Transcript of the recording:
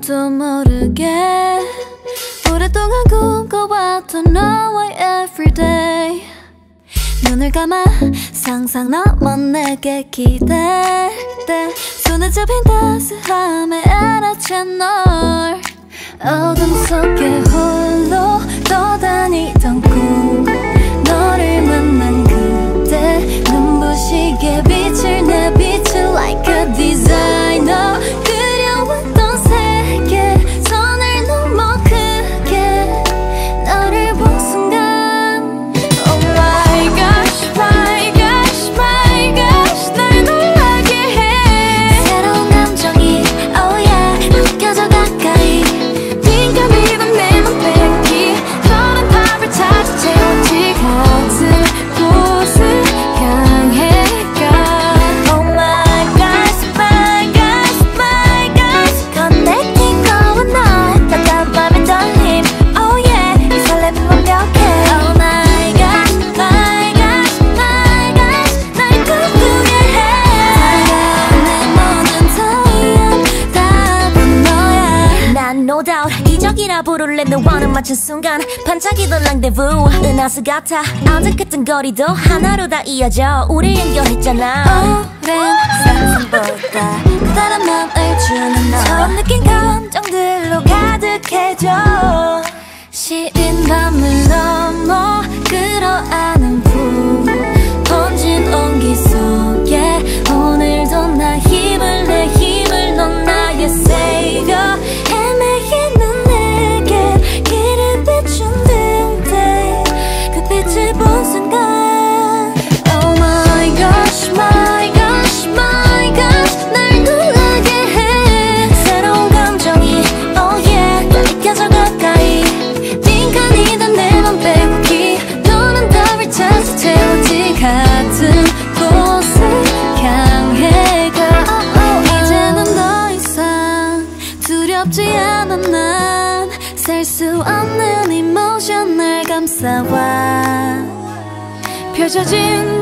아무도 모르게 오랫동안 꿈꿔왔던 너와의 everyday. 눈을 감아 상상 넘어 내게 기댈 때 손에 잡힌 따스함에 알아챈 널. 어둠 속에 홀로 떠다니던 꿈, 너를 만난 그때 눈부시게 빛을 내 빛을 like a designer. 그려왔던 세계 선을 넘어 크게 너를 본 순간 oh my gosh my gosh my gosh 날 놀라게 해. 새로운 감정이 oh yeah 느껴져 가까이. 네가 믿은 내 맘 뺏기 너는 답을 찾아 채웠지. 같은 곳을 향해 가 oh my gosh my gosh my gosh connecting 너와 나 답답함에 떨림 oh yeah 이 설렘은 완벽해 oh my gosh my gosh my gosh 날 꿈꾸게 해. 다가온 내 모든 타이어 답은 너야. 난 no doubt 기적이라 부를래. 너와는 맞춘 순간 반짝이던 랑데부 은하수 같아. 언제 끝은 거리도 하나로 다 이어져 우릴 연결했잖아. 오랜 상상보다 그다란 맘을 주는 너. 처음 느낀 감정들로 가득해져. 시린 밤을 넘어 끌어안은 품 번진 온기 속에 오늘도 나 힘을 내 힘을 넌 나의 savior. 헤매이는 내게 길을 비춘 듯해 그 빛을 본 순간 oh my gosh my gosh my gosh 날 놀라게 해. 새로운 감정이 oh yeah 날 느껴져 가까이. 빈칸이던 내 맘 빼곡히 너는 답을 찾아 채웠지. 같은 곳을 향해 가 이제는 더 이상 두렵지 않아. 난 셀 수 없는 이모션 날 감싸와 펼쳐진